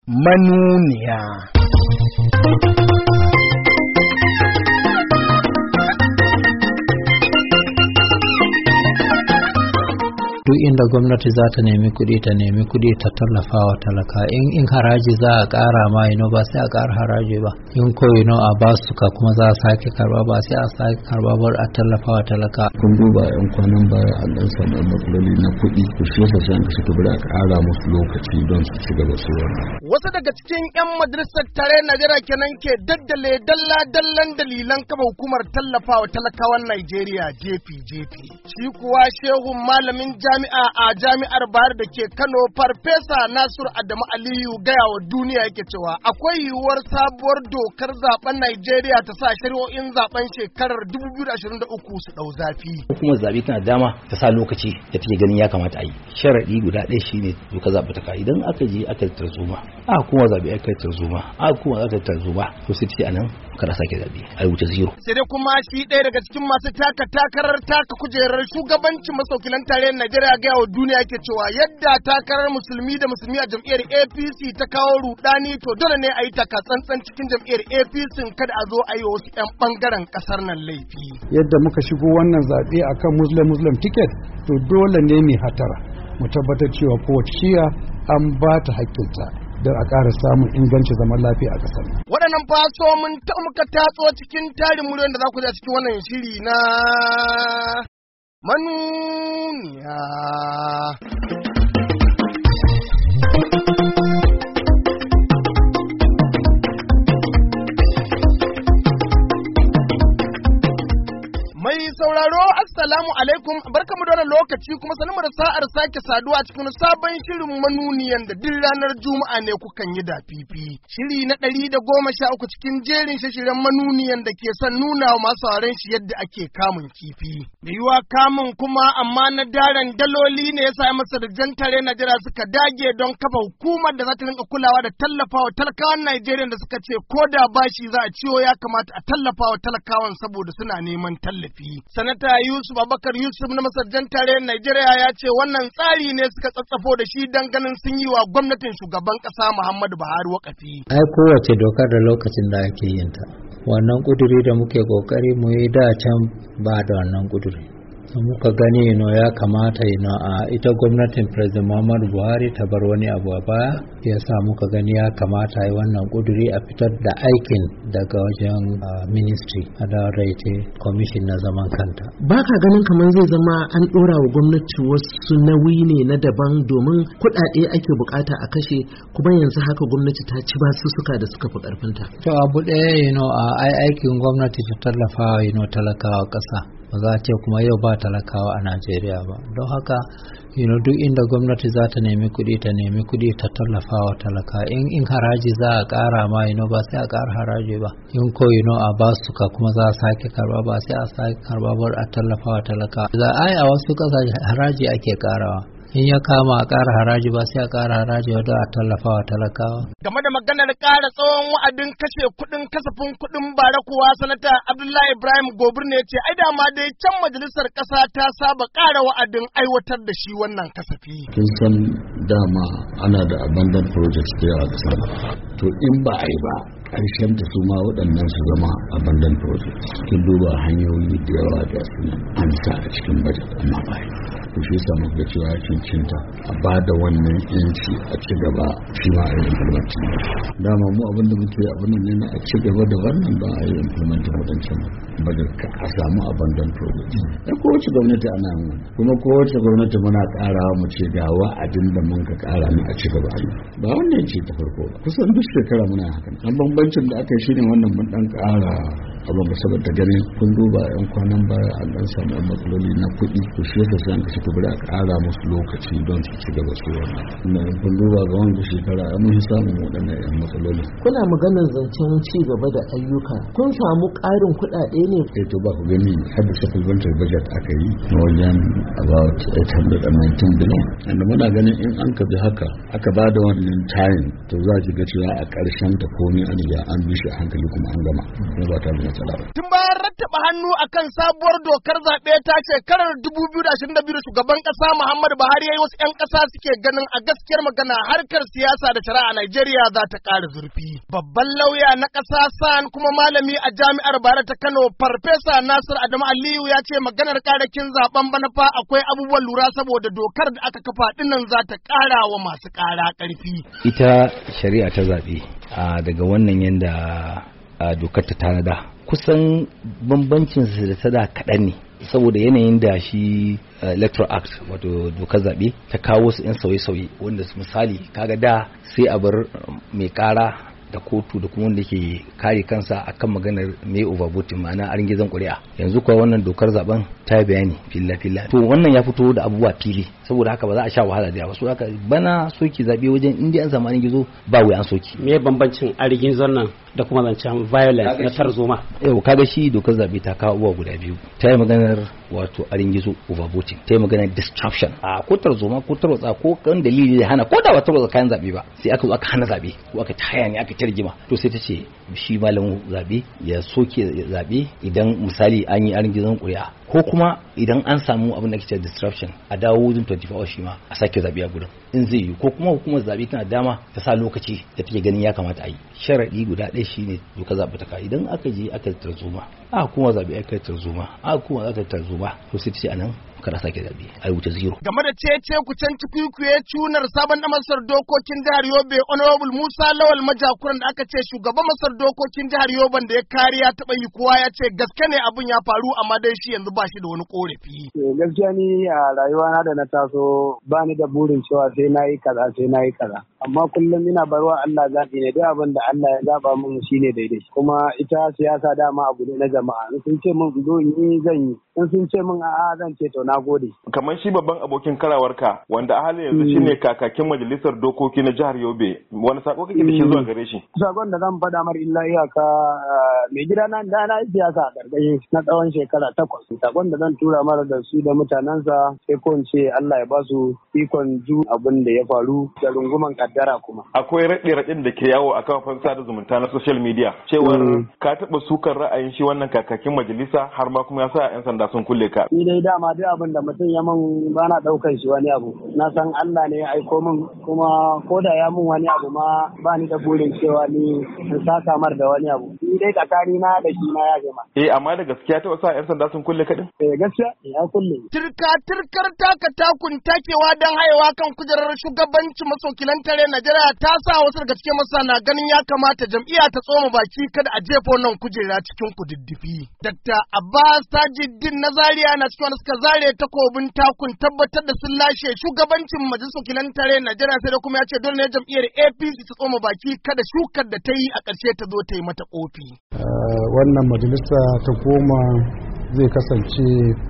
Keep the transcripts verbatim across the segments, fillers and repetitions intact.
manuniya. Duk inda gwamnati za ta nemi kuɗi ta nemi kuɗi ta tallafa wa talaka, in in haraji za a ƙara ma ino ba sai a ƙara haraji ba, in ko ino a ba su ka kuma za a sake karba ba sai a sake karba ba a tallafa wa talaka. Kun duba yan kwanan baya an dan samu matsaloli na kuɗi ku shi yasa sai ka suka bari a ƙara musu lokaci don su ci gaba su wannan. Wasu daga cikin yan majalisar tare Najeriya kenan ke daddale dalla dallan dalilan kafa hukumar tallafawa talakawan Najeriya J P J P. Shi kuwa shehun malamin jami'a a jami'ar Bayar da ke Kano Farfesa Nasiru Adamu Aliyu gaya wa duniya yake cewa akwai yiwuwar sabuwar dokar zaben Najeriya ta sa shari'o'in zaben shekarar dubu biyu da ashirin da uku su dau zafi. Hukumar zabe tana dama ta sa lokaci da take ganin ya kamata a yi. Sharadi guda ɗaya shine dokar zabe ta kai idan aka je aka tarzoma. A kuma zabe aka tarzoma. A kuma aka tarzoma to sai ce anan kada sake zabe. Ai wuce zero. Sai dai kuma shi ɗaya daga cikin masu taka takarar taka kujerar shugabancin masaukilan tarayyar Najeriya ga yawa duniya ke cewa yadda takarar musulmi da musulmi a jam'iyyar A P C ta kawo rudani to dole ne a yi taka tsantsan cikin jam'iyyar A P C kada a zo a yi wasu 'yan bangaren kasar nan laifi. Yadda muka shigo wannan zaɓe akan muslim muslim ticket to dole ne mai hatara mu tabbatar cewa kowace shiya an ba ta haƙƙinta don a ƙara samun inganci zaman lafiya a ƙasar. Waɗannan faso mun ta muka tatso cikin tarin muryoyin da za ku ji a cikin wannan shiri na manuniya. Mai sauraro assalamu alaikum, barkamu da wannan lokaci kuma sanin da sa'ar sake saduwa cikin sabon shirin manuniyan da duk ranar Juma'a ne kukan yi da fifi. Shiri na ɗari da goma sha uku cikin jerin shashiren manuniyan da ke son nuna wa masu sauraron shi yadda ake kamun kifi. Da yiwa kamun kuma amma na daren daloli ne yasa masa da jantare Najeriya suka dage don kafa hukumar da za ta rinka kulawa da tallafawa talakawan Najeriya da suka ce ko da bashi za a ciwo ya kamata a tallafawa talakawan saboda suna neman tallafi. Sanata Yusuf Abubakar Yusuf na masarjan tarayyar Najeriya ya ce wannan tsari ne suka tsatsafo da shi dan ganin sun yi wa gwamnatin shugaban kasa Muhammadu Buhari wakafi. Ai kowace dokar da lokacin da ake yin ta. Wannan kuduri da muke kokari mu yi da can ba da wannan kuduri. Muka gani no ya kamata ino a ita gwamnatin President Muhammadu Buhari ta bar wani abu a baya, ya sa muka gani ya kamata yi wannan kuduri a fitar da aikin daga wajen ministry a da raite commission na zaman kanta. Ba ka ganin kamar zai zama an dora wa gwamnati wasu nauyi ne na daban domin kuɗaɗe ake bukata a kashe, kuma yanzu haka gwamnati ta ci basussuka da suka fi karfinta. To abu ɗaya you know, a aikin gwamnati ta tallafa you know, talakawa ƙasa. Ba za a ce kuma yau ba talakawa a Najeriya ba, don haka you know, duk inda gwamnati za ta nemi kuɗi ta nemi kuɗi ta tallafa wa talaka, in in haraji za a ƙara ma you know, ba sai a ƙara haraji ba, in ko you know, a ba su ka kuma za a sake karba ba sai a sake karba ba a tallafa wa talaka. Za a yi a wasu ƙasashe haraji ake ƙarawa, in ya kama a ƙara haraji ba sai a ƙara haraji wadda a tallafa wa talakawa. Game da maganar ƙara tsawon wa'adin kashe kuɗin kasafin kuɗin bara kuwa sanata Abdullahi Ibrahim Gobir ne ce ai da ma dai can majalisar ƙasa ta saba ƙara wa'adin aiwatar da shi wannan kasafi. Kin san dama ana da abandoned projects da yawa da sama. To in ba a yi ba ƙarshen ta su ma waɗannan su zama abandoned projects. Kin duba hanyoyi da yawa da su an sa a cikin budget amma ba yi. To shi yasa muka cewa cincinta a ba da wannan yanci a ci gaba shi ma a yi implementing. Dama mu abin da muke abin ne na a ci gaba da wannan ba a yi implementing waɗancan budget ka a samu abandoned projects. Da kowace gwamnati ana yin kuma kowace gwamnati muna ƙarawa mu ce ga wa'adin da mun ka ƙara ne a ci gaba a yi. Ba wannan ce ta farko ba. Kusan duk shekara muna hakan. An bambancin da aka yi shine wannan mun ɗan ƙara abin ba saboda ganin kun duba yan kwanan baya an ɗan samu matsaloli na kuɗi to shi yasa sai an kashe to bari a ƙara musu lokaci don su ci gaba su wannan. Kun duba ga wanda shekara an mun samu waɗannan yan matsaloli. Kuna maganar zancen ci gaba da ayyuka. Kun samu ƙarin kuɗaɗe ne? Eh to ba ku gani har da supplementary budget aka yi na wajen about eight hundred nineteen billion. Inda muna ganin in an ka bi haka aka ba da wannan time to za ki ga cewa a ƙarshen ta komai an riga an bi shi a hankali kuma an gama. Kuma ba ta da matsala ba. Tun bayan rattaba hannu akan sabuwar dokar zaɓe ta shekarar dubu biyu da ashirin da biyu da shugaban ƙasa Muhammadu Buhari ya yi, wasu 'yan ƙasa suke ganin a gaskiyar magana harkar siyasa da shari'a a Najeriya za ta ƙara zurfi. Babban lauya na ƙasa san kuma malami a jami'ar Bayero ta Kano Farfesa Nasir Adamu Aliyu ya ce maganar ƙarakin zaben bana fa akwai abubuwan lura saboda dokar da aka kafa dinnan za ta ƙara wa masu ƙara ƙarfi. Ita shari'a ta zaɓe daga wannan yanda dokar ta tanada kusan bambancin su da ta da kaɗan ne saboda yanayin da shi electoral act wato dokar zaɓe ta kawo su 'yan sauye-sauye wanda misali kaga da sai a bar mai ƙara da kotu da kuma wanda ke kare kansa akan maganar mai overvoting ma'ana an gizon ƙuri'a. Yanzu kuwa wannan dokar zaben ta bayani filla filla to wannan ya fito da abubuwa fili saboda haka ba za a sha wahala da yawa so haka bana soki zabe wajen inda an samu an gizo ba wai an soki. Me bambancin arigizon nan da kuma zancen violence na tarzoma? Yau kaga shi dokar zabe ta kawo abubuwa guda biyu, ta yi maganar wato aringizo overvoting, ta yi maganar disruption a ko tarzoma ko tarwatsa ko kan dalili da hana ko da ba tarwatsa kayan zabe ba sai aka zo aka hana zabe ko aka taya ne aka tarjima to sai ta ce shi malamin zabe ya soke zabe idan misali an yi aringizon ƙuri'a ko kuma idan an samu abin da ke disruption a dawo within twenty-four hours shi ma a sake zabe a gudun in zai yi ko kuma hukumar zabe tana dama ta sa lokaci da take ganin ya kamata a yi. Sharadi guda ɗaya shine doka zabe ta ka idan aka je aka tarzoma a kuma zabe aka tarzoma a kuma aka tarzoma to sai ta ce anan kada sake zabe ai wuce zero. Game da cece ku can cikuikuye cunar sabon da masar dokokin jihar Yobe Honorable Musa Lawal Majakuran da aka ce shugaban masar dokokin jihar Yobe da ya kariya taba yi kowa ya ce gaske ne abin ya faru amma dai shi yanzu ba shi da wani korafi. Gaskiya ni a rayuwana da na taso ba ni da burin cewa sai na yi kaza sai na yi kaza amma kullum ina barwa Allah zaɓi ne duk abin da Allah ya zaba min shine daidai kuma ita siyasa dama abu ne na jama'a in sun ce min zo yi zan yi in sun ce min a'a zan ce to na gode. Kamar shi babban abokin karawarka wanda a halin yanzu shine kakakin majalisar dokoki na jihar Yobe wani sako kake da shi zuwa gare shi? Sakon da zan faɗa mar illa iyaka mai gida na da na siyasa a ƙarƙashin na tsawon shekara takwas. Sakon da zan tura mara da su da mutanensa sai ko in ce Allah ya ba su ikon ju abin da ya faru da runguman kaddara kuma. Akwai raɗe-raɗin da ke yawo a kafafen sada zumunta na social media cewar ka taɓa sukar ra'ayin shi wannan kakakin majalisa har ma kuma ya sa 'yan sanda sun kulle ka. Ni dai dama duk abin da mutum ya min ba na ɗaukar shi wani abu. Na san Allah ne ya aiko min kuma ko da ya min wani abu ma ba ni da burin cewa ni in saka mar da wani abu. Ni dai tsakani na da shi na ya gama. Eh amma da gaskiya ta sa 'yan sanda sun kulle ka din? Eh gaskiya ya kulle. Turka turkar taka takun takewa don hayewa kan kujerar shugabanci masokilan tare Najeriya ta sa wasu daga cikin masana ganin ya kamata jam'iyya ta tsoma baki kada a jefa wannan kujera cikin kududdufi. Dakta Abbas Tajuddin na Zaria na cikin wanda suka zare takobin takun tabbatar da sun lashe shugabancin majalisar wakilan tare Najeriya sai da kuma ya ce dole ne jam'iyyar A P C ta tsoma baki kada shukar da ta yi a ƙarshe ta zo ta yi mata kofi. Wannan majalisa ta goma zai kasance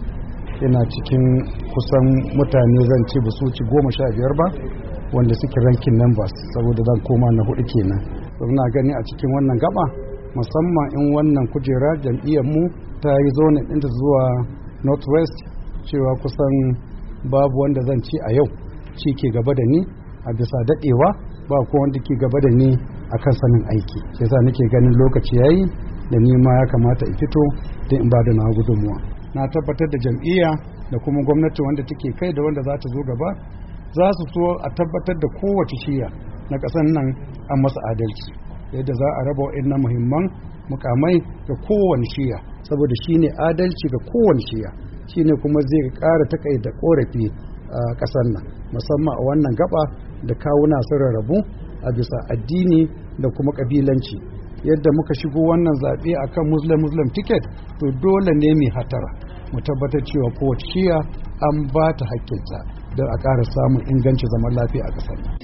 yana cikin kusan mutane zan ce ba su ci goma sha biyar ba wanda suke rankin numbers saboda zan koma na hudu kenan. Ina gani a cikin wannan gaba musamman in wannan kujera jam'iyyar mu ta yi zone ɗinta zuwa northwest cewa kusan babu wanda zan ci a yau ci ke gaba da ni a bisa daɗewa ba ko wanda ke gaba da ni a kan sanin aiki sai sa nake ganin lokaci yayi da ni ma ya kamata in fito don in ba da na gudunmuwa. Na tabbatar da jam'iyya da kuma gwamnati wanda take kai da wanda za ta zo gaba za su so a tabbatar da kowace shiya na ƙasar nan an masa adalci yadda za a raba wa'annan muhimman mukamai ga kowane shiya saboda shine adalci ga kowane shiya shine kuma zai ƙara takaita korafi a ƙasar nan musamman a wannan gaba da kawuna sun rarrabu a bisa addini da kuma ƙabilanci yadda muka shigo wannan zaɓe akan muslim muslim ticket to dole ne mai hatara mu tabbatar cewa kowace shiya an ba ta haƙƙinta don a ƙara samun ingancin zaman lafiya a ƙasar nan.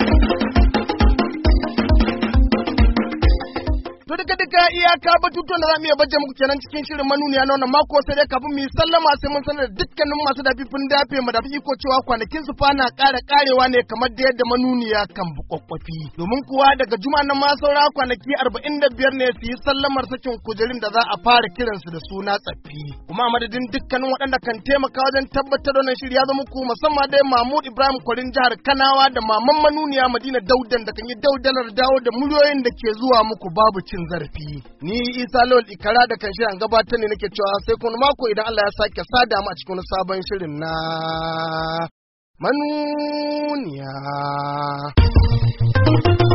To duka duka iyaka batutuwan da za mu iya baje muku kenan cikin shirin manuniya na wannan mako sai dai kafin mu yi sallama sai mun sanar da dukkanin masu dafifin dafe mu da iko cewa kwanakin su fa na ƙara ƙarewa ne kamar da yadda manuniya kan bukwakwafi. Domin kuwa daga juma'a nan ma saura kwanaki arba'in da biyar ne su yi sallamar sakin kujerin da za a fara kiransu da suna tsaffi. Kuma a madadin dukkanin waɗanda kan taimaka wajen tabbatar da wannan shiri ya zama muku musamman dai Mahmud Ibrahim Kwarin jihar Kanawa da maman manuniya Madina Daudan da kan yi daudalar dawo da muryoyin da ke zuwa muku babu cin cin zarafi. Ni Isa Lawal Ikara da kan shirin gabatar ne nake cewa sai kuma mako idan Allah ya sake sada mu a cikin sabon shirin na manuniya.